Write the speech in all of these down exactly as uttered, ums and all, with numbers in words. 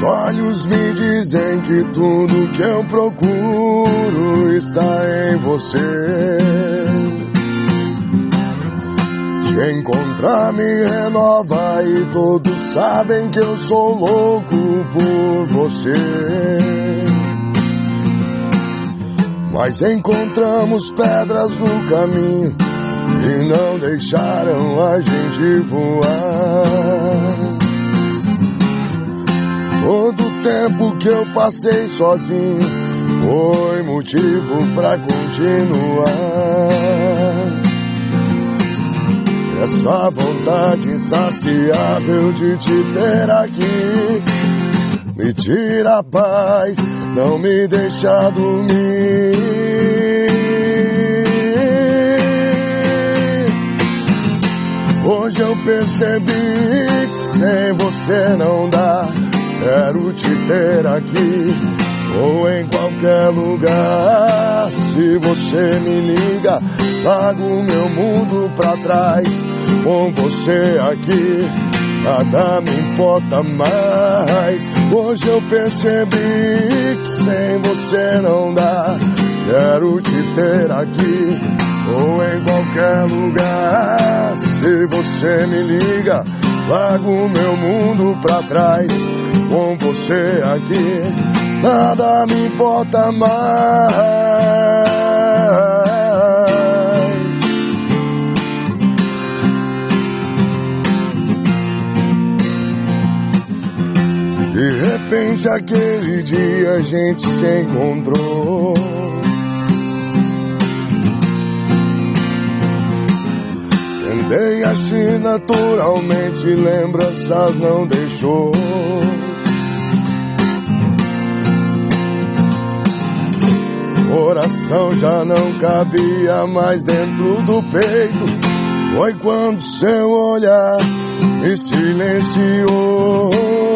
olhos me dizem que tudo que eu procuro está em você. Te encontrar me renova e todos sabem que eu sou louco por você. Mas encontramos pedras no caminho e não deixaram a gente voar. Todo o tempo que eu passei sozinho foi motivo pra continuar. Essa vontade insaciável de te ter aqui me tira a paz, não me deixa dormir. Hoje eu percebi que sem você não dá. Quero te ter aqui ou em qualquer lugar. Se você me liga, largo meu mundo pra trás. Com você aqui, nada me importa mais. Hoje eu percebi que sem você não dá. Quero te ter aqui ou em qualquer lugar. Se você me liga, largo meu mundo pra trás. Com você aqui, nada me importa mais. De repente aquele dia a gente se encontrou. Tentei agir naturalmente, lembranças não deixou. Coração já não cabia mais dentro do peito. Foi quando seu olhar me silenciou.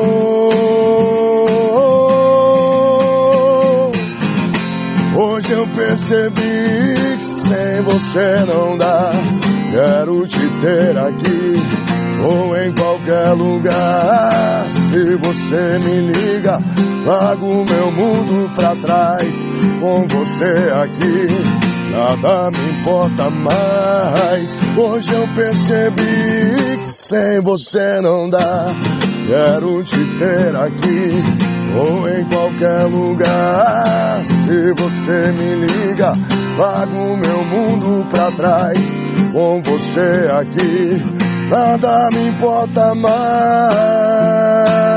Hoje eu percebi que sem você não dá. Quero te ter aqui ou em qualquer lugar. Se você me liga, largo meu mundo pra trás. Com você aqui, nada me importa mais. Hoje eu percebi que sem você não dá. Quero te ter aqui ou em qualquer lugar. Se você me liga, largo meu mundo pra trás. Com você aqui, nada me importa mais.